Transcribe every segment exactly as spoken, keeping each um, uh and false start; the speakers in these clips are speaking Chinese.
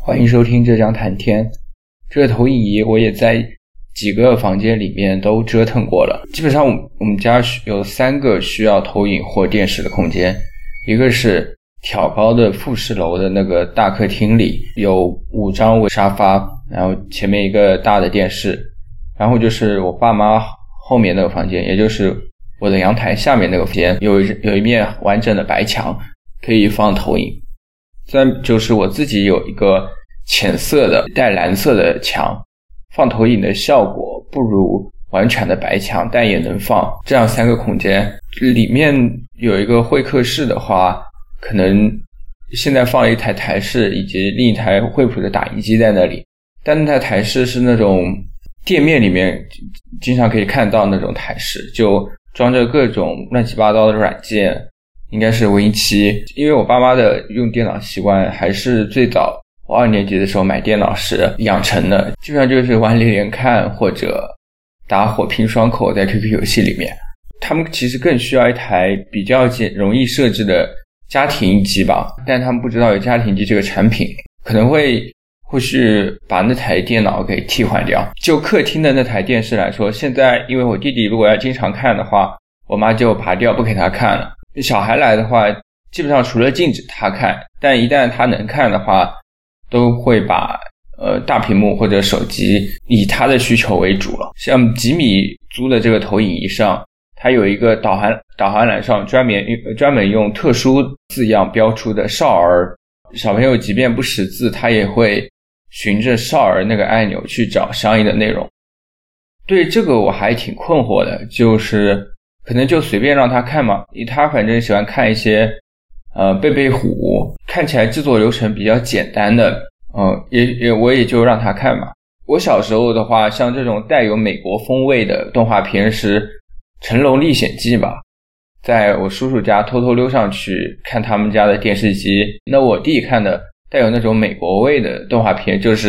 欢迎收听浙江谈天。这个投影仪我也在几个房间里面都折腾过了，基本上我们家有三个需要投影或电视的空间，一个是挑高的复式楼的那个大客厅里有五张沙发，然后前面一个大的电视，然后就是我爸妈后面那个房间，也就是我的阳台下面那个房间，有一有一面完整的白墙可以放投影。再就是我自己有一个浅色的带蓝色的墙，放投影的效果不如完全的白墙，但也能放。这样三个空间里面有一个会客室的话，可能现在放了一台台式以及另一台惠普的打印机在那里，但那台台式是那种店面里面经常可以看到那种台式，就装着各种乱七八糟的软件，应该是 Win 七。因为我爸妈的用电脑习惯还是最早我二年级的时候买电脑时养成的，基本上就是玩连连看或者打火拼双口在 Q Q 游戏里面。他们其实更需要一台比较容易设置的家庭机吧，但他们不知道有家庭机这个产品，可能会或是把那台电脑给替换掉。就客厅的那台电视来说，现在因为我弟弟如果要经常看的话，我妈就拔掉不给他看了。小孩来的话基本上除了禁止他看，但一旦他能看的话都会把呃大屏幕或者手机以他的需求为主了。像吉米租的这个投影仪上，它有一个导航导航栏上专门专门用特殊字样标出的少儿，小朋友即便不识字，他也会循着少儿那个按钮去找相应的内容。对这个我还挺困惑的，就是可能就随便让他看嘛，他反正喜欢看一些呃贝贝虎，看起来制作流程比较简单的，呃也也我也就让他看嘛。我小时候的话，像这种带有美国风味的动画片是《成龙历险记》吧，在我叔叔家偷偷溜上去看他们家的电视机。那我弟看的带有那种美国味的动画片就是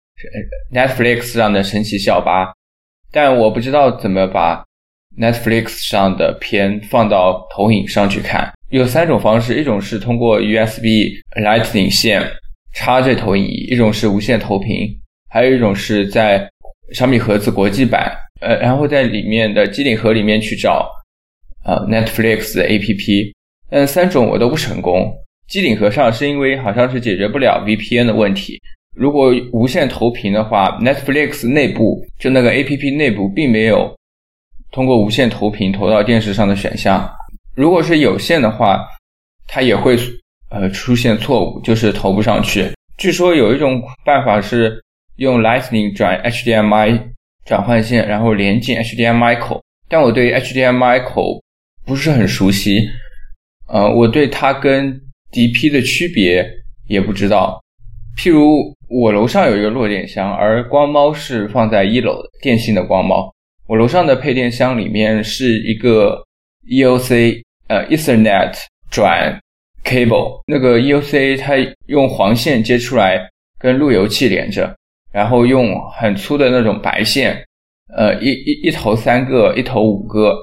Netflix 上的神奇校巴，但我不知道怎么把Netflix 上的片放到投影上去看。有三种方式，一种是通过 U S B Lightning 线插这投影仪，一种是无线投屏，还有一种是在小米盒子国际版呃，然后在里面的机顶盒里面去找呃 Netflix 的 A P P。 但三种我都不成功。机顶盒上是因为好像是解决不了 V P N 的问题，如果无线投屏的话， Netflix 内部就那个 A P P 内部并没有通过无线投屏投到电视上的选项。如果是有线的话，它也会呃出现错误，就是投不上去。据说有一种办法是用 Lightning 转 H D M I 转换线，然后连进 H D M I 口，但我对 H D M I 口不是很熟悉，呃，我对它跟 D P 的区别也不知道。譬如我楼上有一个弱电箱，而光猫是放在一楼的电信的光猫。我楼上的配电箱里面是一个 E O C 呃 Ethernet 转 cable， 那个 E O C 它用黄线接出来跟路由器连着，然后用很粗的那种白线呃一一一头三个一头五个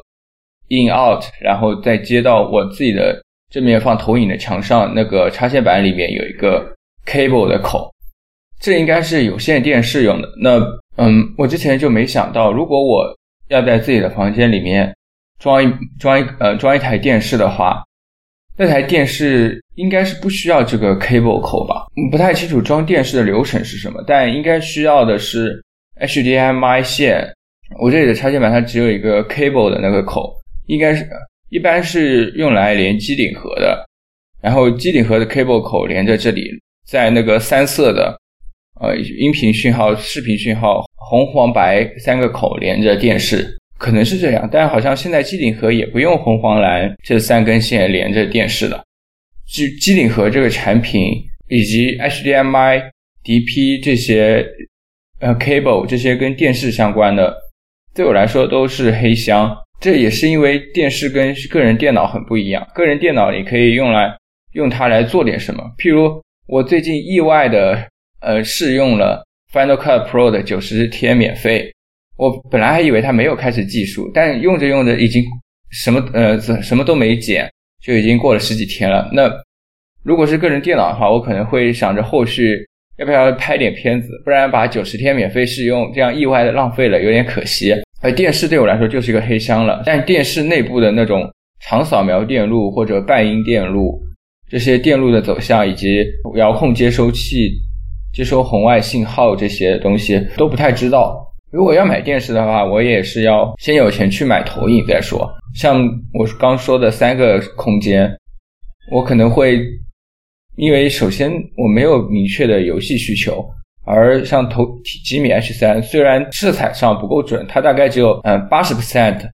in out， 然后再接到我自己的正面放投影的墙上，那个插线板里面有一个 cable 的口，这应该是有线电视用的。那嗯，我之前就没想到，如果我要在自己的房间里面装一装一呃装一台电视的话，那台电视应该是不需要这个 cable 口吧？不太清楚装电视的流程是什么，但应该需要的是 H D M I 线。我这里的插线板它只有一个 cable 的那个口，应该是一般是用来连机顶盒的，然后机顶盒的 cable 口连着这里，在那个三色的呃音频讯号、视频讯号红黄白三个口连着电视，可能是这样。但好像现在机顶盒也不用红黄蓝这三根线连着电视了。机顶盒这个产品以及 H D M I、D P 这些呃 cable 这些跟电视相关的，对我来说都是黑箱。这也是因为电视跟个人电脑很不一样，个人电脑你可以用来用它来做点什么。譬如我最近意外的呃试用了 Final Cut Pro 的九十天免费，我本来还以为它没有开始计数，但用着用着已经什么呃什么都没剪，就已经过了十几天了。那如果是个人电脑的话，我可能会想着后续要不要拍点片子，不然把九十天免费试用这样意外的浪费了有点可惜。而电视对我来说就是一个黑箱了，但电视内部的那种长扫描电路或者半音电路，这些电路的走向以及遥控接收器接收红外信号这些东西都不太知道。如果要买电视的话，我也是要先有钱去买投影再说。像我刚说的三个空间，我可能会因为首先我没有明确的游戏需求，而像投几米 H 三 虽然色彩上不够准，它大概只有嗯 百分之八十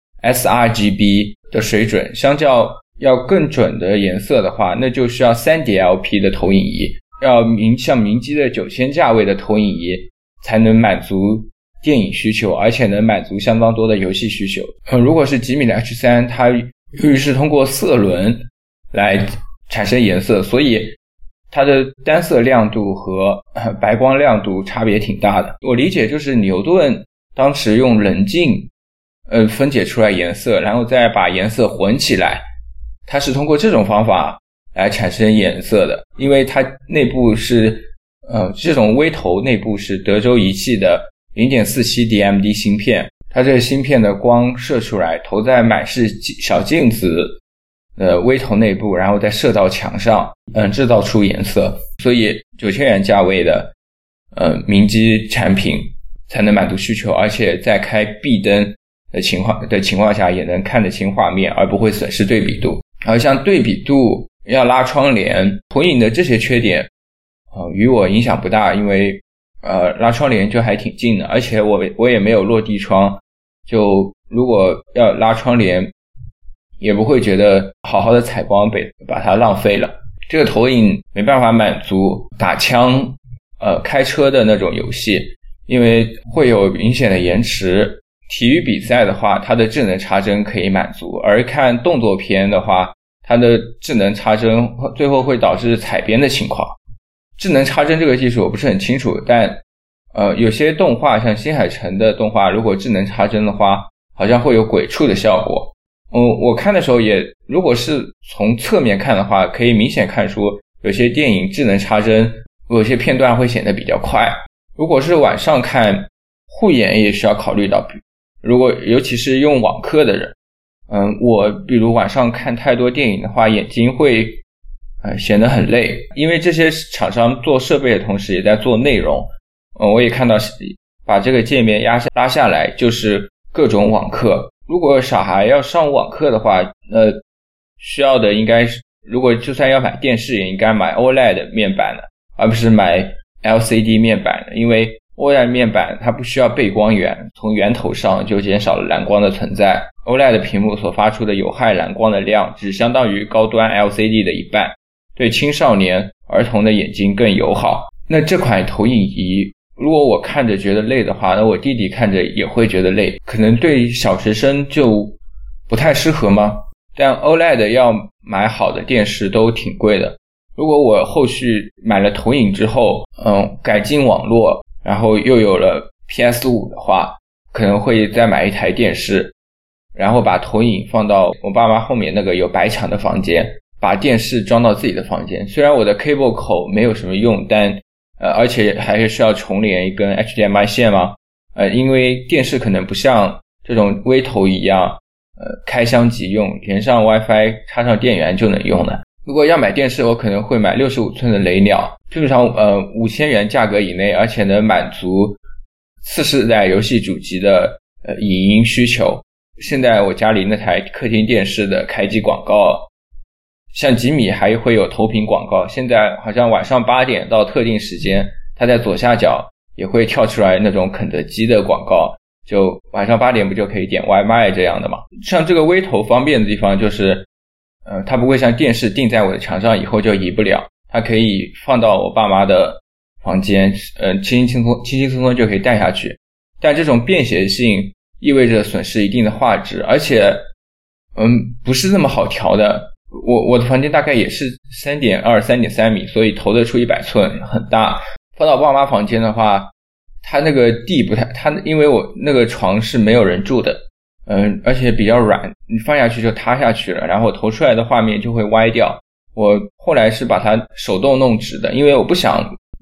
sRGB 的水准，相较要更准的颜色的话，那就需要 三 D L P 的投影仪，要明像明基的九千价位的投影仪才能满足电影需求，而且能满足相当多的游戏需求。嗯，如果是几米的 H 三 它由于是通过色轮来产生颜色，所以它的单色亮度和白光亮度差别挺大的。我理解就是牛顿当时用棱镜呃分解出来颜色，然后再把颜色混起来，它是通过这种方法来产生颜色的。因为它内部是呃这种微头内部是德州仪器的 零点四七 D M D 芯片，它这个芯片的光射出来投在满是小镜子的微头内部，然后再射到墙上，嗯，制造出颜色。所以九千元价位的呃明基产品才能满足需求，而且在开壁灯的情况的情况下也能看得清画面，而不会损失对比度。而像对比度要拉窗帘投影的这些缺点呃与我影响不大，因为呃拉窗帘就还挺近的，而且我我也没有落地窗，就如果要拉窗帘也不会觉得好好的采光被把它浪费了。这个投影没办法满足打枪呃开车的那种游戏，因为会有明显的延迟。体育比赛的话，它的智能插针可以满足，而看动作片的话，它的智能插针最后会导致踩边的情况。智能插针这个技术我不是很清楚，但呃有些动画像新海诚的动画，如果智能插针的话，好像会有鬼畜的效果。嗯，我看的时候也，如果是从侧面看的话，可以明显看出有些电影智能插针，有些片段会显得比较快。如果是晚上看，护眼也需要考虑到，如果尤其是用网课的人，嗯，我比如晚上看太多电影的话，眼睛会呃显得很累，因为这些厂商做设备的同时也在做内容。嗯，我也看到把这个界面压下拉下来，就是各种网课。如果小孩要上网课的话，呃，需要的应该是，如果就算要买电视，也应该买 O L E D 面板的，而不是买 L C D 面板的，因为 O L E D 面板它不需要背光源，从源头上就减少了蓝光的存在。O L E D 屏幕所发出的有害蓝光的量只相当于高端 L C D 的一半，对青少年儿童的眼睛更友好。那这款投影仪如果我看着觉得累的话，那我弟弟看着也会觉得累，可能对小学生就不太适合吗？但 O L E D 要买好的电视都挺贵的。如果我后续买了投影之后，嗯，改进网络，然后又有了 P S 五 的话，可能会再买一台电视，然后把投影放到我爸妈后面那个有白墙的房间，把电视装到自己的房间。虽然我的 cable 口没有什么用，但呃，而且还是需要重连一根 H D M I 线吗？呃，因为电视可能不像这种微头一样，呃，开箱即用，连上 WiFi 插上电源就能用的。如果要买电视，我可能会买六十五寸的雷鸟，基本上呃五千元价格以内，而且能满足次世代游戏主机的呃影音需求。现在我家里那台客厅电视的开机广告，像几米还会有投屏广告，现在好像晚上八点到特定时间，它在左下角也会跳出来那种肯德基的广告，就晚上八点不就可以点外卖这样的嘛。像这个微投方便的地方就是呃，它不会像电视钉在我的墙上以后就移不了，它可以放到我爸妈的房间，呃，轻轻轻松轻轻松松就可以带下去。但这种便携性意味着损失一定的画质，而且嗯不是那么好调的。我我的房间大概也是 三点二 三点三 米，所以投得出一百寸很大。放到爸妈房间的话，它那个地不太，它因为我那个床是没有人住的，嗯，而且比较软，你放下去就塌下去了，然后投出来的画面就会歪掉。我后来是把它手动弄直的，因为我不想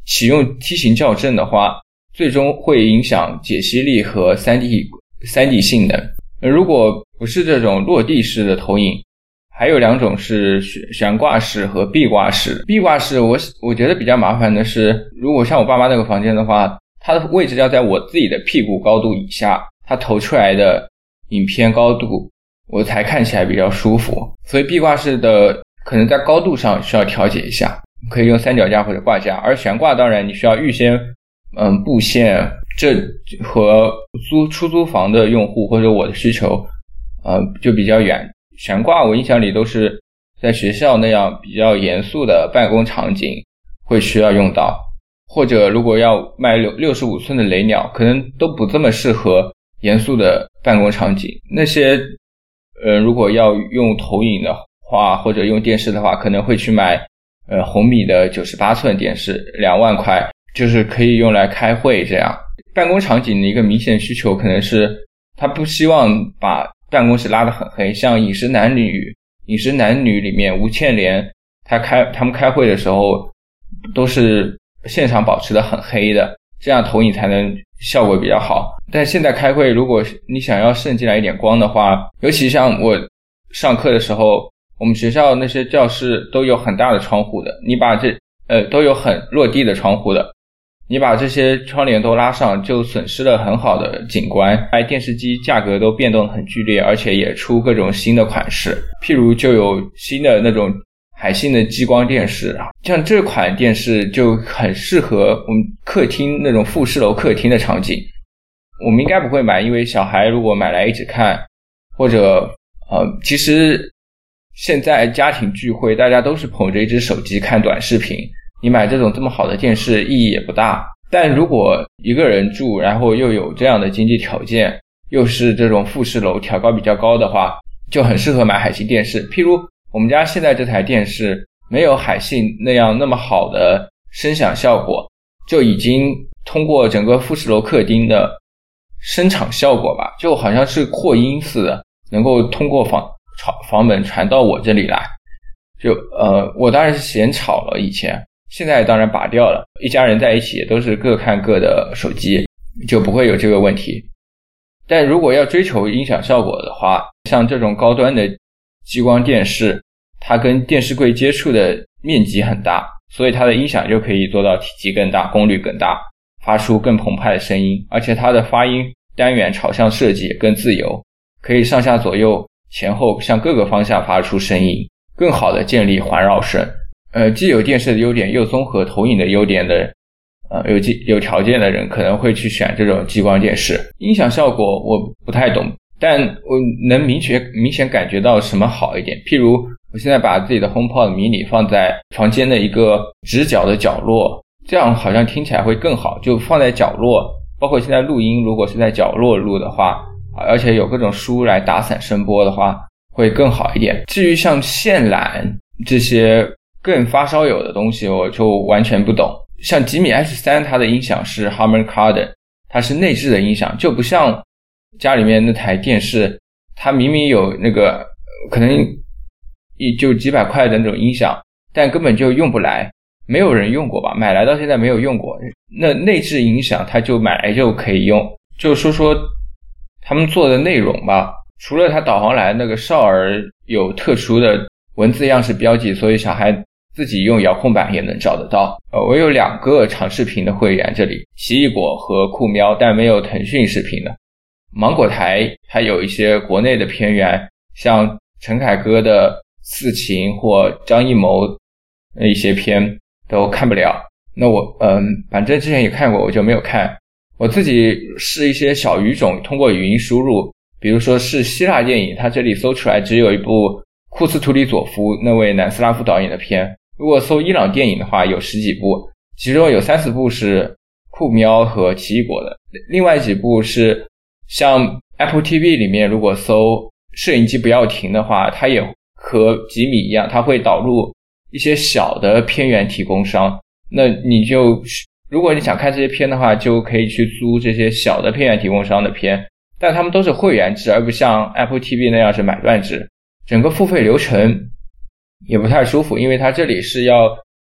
启用梯形校正的话，最终会影响解析力和 三 D 三 D 性能。如果不是这种落地式的投影，还有两种是悬挂式和壁挂式。壁挂式我我觉得比较麻烦的是，如果像我爸妈那个房间的话，它的位置要在我自己的屁股高度以下，它投出来的影片高度我才看起来比较舒服。所以壁挂式的可能在高度上需要调节一下，可以用三脚架或者挂架。而悬挂当然你需要预先嗯布线，这和租出租房的用户或者我的需求呃就比较远。悬挂我印象里都是在学校那样比较严肃的办公场景会需要用到，或者如果要卖六十五寸的雷鸟，可能都不这么适合严肃的办公场景。那些呃如果要用投影的话或者用电视的话，可能会去买呃红米的九十八寸电视，两万块，就是可以用来开会这样。办公场景的一个明显需求可能是他不希望把办公室拉得很黑，像饮食男女饮食男女里面吴倩莲他开他们开会的时候都是现场保持得很黑的，这样投影才能效果比较好。但现在开会如果你想要渗进来一点光的话，尤其像我上课的时候，我们学校那些教室都有很大的窗户的，你把这呃都有很落地的窗户的，你把这些窗帘都拉上，就损失了很好的景观。电视机价格都变动很剧烈，而且也出各种新的款式，譬如就有新的那种海信的激光电视，像这款电视就很适合我们客厅那种复式楼客厅的场景。我们应该不会买，因为小孩如果买来一直看，或者呃，其实现在家庭聚会大家都是捧着一只手机看短视频，你买这种这么好的电视意义也不大。但如果一个人住，然后又有这样的经济条件，又是这种复式楼挑高比较高的话，就很适合买海信电视。譬如我们家现在这台电视没有海信那样那么好的声响效果，就已经通过整个复式楼客厅的声场效果吧，就好像是扩音似的，能够通过房房门传到我这里来。就呃，我当然是嫌吵了以前，现在当然拔掉了，一家人在一起也都是各看各的手机，就不会有这个问题。但如果要追求音响效果的话，像这种高端的激光电视，它跟电视柜接触的面积很大，所以它的音响就可以做到体积更大，功率更大，发出更澎湃的声音，而且它的发音单元朝向设计也更自由，可以上下左右前后向各个方向发出声音，更好的建立环绕声。呃，既有电视的优点又综合投影的优点的呃，有有条件的人可能会去选这种激光电视。音响效果我不太懂，但我能明确明显感觉到什么好一点。譬如我现在把自己的 HomePod mini 放在房间的一个直角的角落，这样好像听起来会更好，就放在角落，包括现在录音如果是在角落录的话，而且有各种书来打散声波的话会更好一点。至于像线缆这些更发烧友的东西我就完全不懂。像吉米 H 三 它的音响是 Harman Kardon， 它是内置的音响，就不像家里面那台电视，它明明有那个可能就几百块的那种音响，但根本就用不来，没有人用过吧，买来到现在没有用过。那内置音响它就买来就可以用。就说说他们做的内容吧，除了它导航栏那个少儿有特殊的文字样式标记，所以小孩自己用遥控板也能找得到。呃，我有两个长视频的会员，这里奇异果和酷喵，但没有腾讯视频的。芒果台还有一些国内的片源，像陈凯歌的刺秦或张艺谋一些片都看不了。那我嗯，反正之前也看过，我就没有看。我自己试一些小语种，通过语音输入，比如说是希腊电影，它这里搜出来只有一部库斯图里佐夫那位南斯拉夫导演的片。如果搜伊朗电影的话，有十几部，其中有三四部是酷喵和奇异果的，另外几部是像 Apple T V 里面，如果搜摄影机不要停的话，它也和吉米一样，它会导入一些小的片源提供商。那你就如果你想看这些片的话，就可以去租这些小的片源提供商的片，但他们都是会员制，而不像 Apple T V 那样是买断制。整个付费流程也不太舒服，因为它这里是要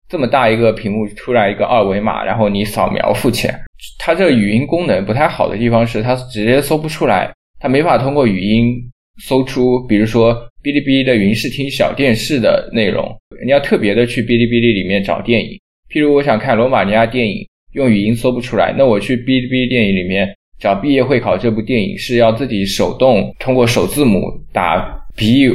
这么大一个屏幕出来一个二维码，然后你扫描付钱。它这个语音功能不太好的地方是它直接搜不出来，它没法通过语音搜出比如说哔哩哔哩的云视听小电视的内容，你要特别的去哔哩哔哩里面找电影，譬如我想看罗马尼亚电影，用语音搜不出来，那我去哔哩哔哩电影里面找毕业会考这部电影是要自己手动通过首字母打 B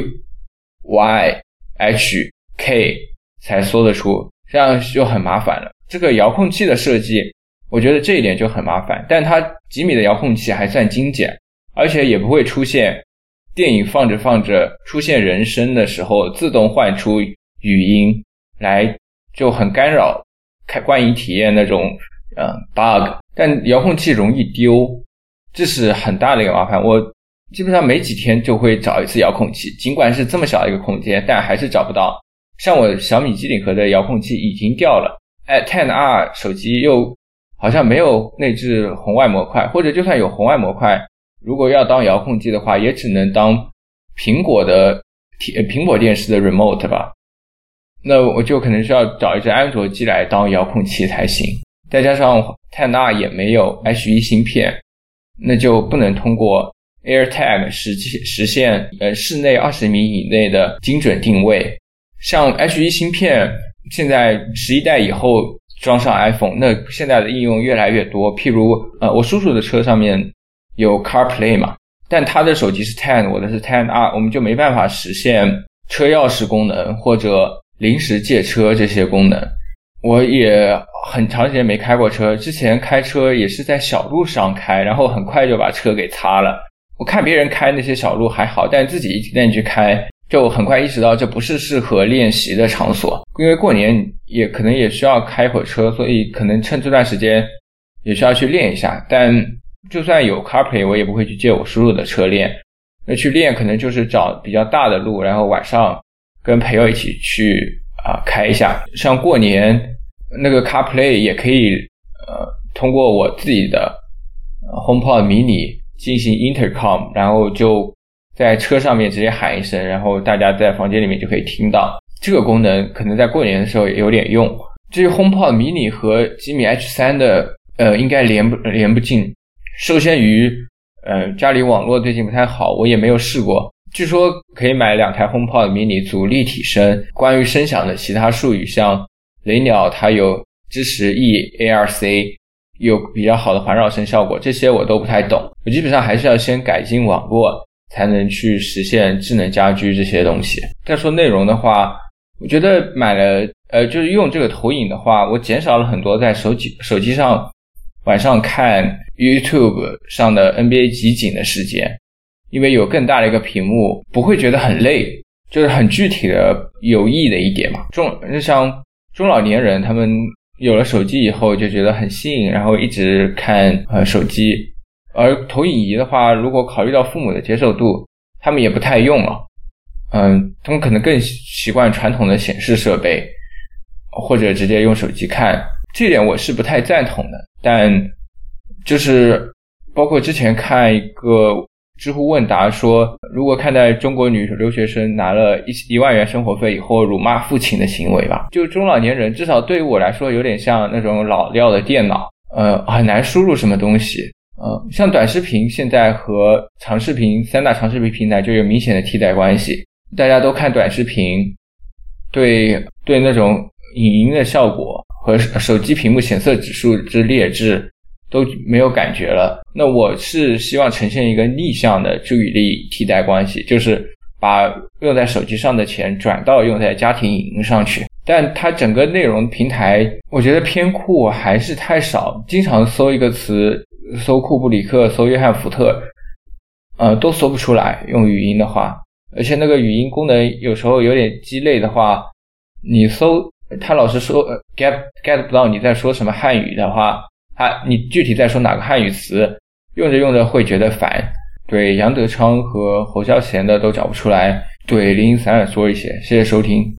Y H K 才搜得出，这样就很麻烦了。这个遥控器的设计我觉得这一点就很麻烦，但它几米的遥控器还算精简，而且也不会出现电影放着放着出现人声的时候自动换出语音来，就很干扰开观影体验那种呃 bug。 但遥控器容易丢，这是很大的一个麻烦，我基本上没几天就会找一次遥控器，尽管是这么小的一个空间但还是找不到。像我小米机顶盒的遥控器已经掉了，哎 十 R 手机又好像没有内置红外模块，或者就算有红外模块，如果要当遥控器的话也只能当苹果的苹果电视的 remote 吧，那我就可能需要找一只安卓机来当遥控器才行。再加上 十 R 也没有 H 一 芯片，那就不能通过 AirTag 实实现呃室内二十米以内的精准定位。像 H 一 芯片现在十一代以后装上 iPhone， 那现在的应用越来越多，譬如呃我叔叔的车上面有 CarPlay 嘛，但他的手机是十，我的是 十 R， 我们就没办法实现车钥匙功能或者临时借车这些功能。我也很长时间没开过车，之前开车也是在小路上开，然后很快就把车给擦了。我看别人开那些小路还好，但自己一旦去开就很快意识到这不是适合练习的场所，因为过年也可能也需要开会车，所以可能趁这段时间也需要去练一下。但就算有 CarPlay 我也不会去借我叔叔的车练，那去练可能就是找比较大的路，然后晚上跟朋友一起去啊、呃、开一下。像过年那个 CarPlay 也可以呃通过我自己的 HomePod mini 进行 intercom， 然后就在车上面直接喊一声，然后大家在房间里面就可以听到。这个功能可能在过年的时候也有点用。至于 HomePod mini 和吉米 H 三 的呃应该连不连不进，受限于呃家里网络最近不太好，我也没有试过。据说可以买两台 HomePod mini 组立体声，关于声响的其他术语像雷鸟它有支持 E A R C， 有比较好的环绕声效果，这些我都不太懂。我基本上还是要先改进网络才能去实现智能家居这些东西。再说内容的话，我觉得买了呃就是用这个投影的话，我减少了很多在手机手机上晚上看 YouTube 上的 N B A 集锦的时间，因为有更大的一个屏幕不会觉得很累，就是很具体的有益的一点嘛。中像中老年人他们有了手机以后就觉得很吸引，然后一直看呃手机。而投影仪的话，如果考虑到父母的接受度，他们也不太用了。嗯，他们可能更习惯传统的显示设备，或者直接用手机看。这点我是不太赞同的。但就是包括之前看一个知乎问答说，如果看待中国女留学生拿了一一万元生活费以后辱骂父亲的行为吧，就中老年人至少对于我来说有点像那种老料的电脑，呃，很难输入什么东西。呃，像短视频现在和长视频三大长视频平台就有明显的替代关系，大家都看短视频，对对那种影音的效果和手机屏幕显色指数之劣质都没有感觉了。那我是希望呈现一个逆向的注意力替代关系，就是把用在手机上的钱转到用在家庭影音上去。但它整个内容平台我觉得偏库还是太少，经常搜一个词，搜库布里克，搜约翰福特，呃，都搜不出来，用语音的话。而且那个语音功能有时候有点鸡肋的话，你搜他老是说 get get 不到你在说什么汉语的话，他你具体在说哪个汉语词，用着用着会觉得烦。对杨德昌和侯孝贤的都找不出来，对零零散散说一些。谢谢收听。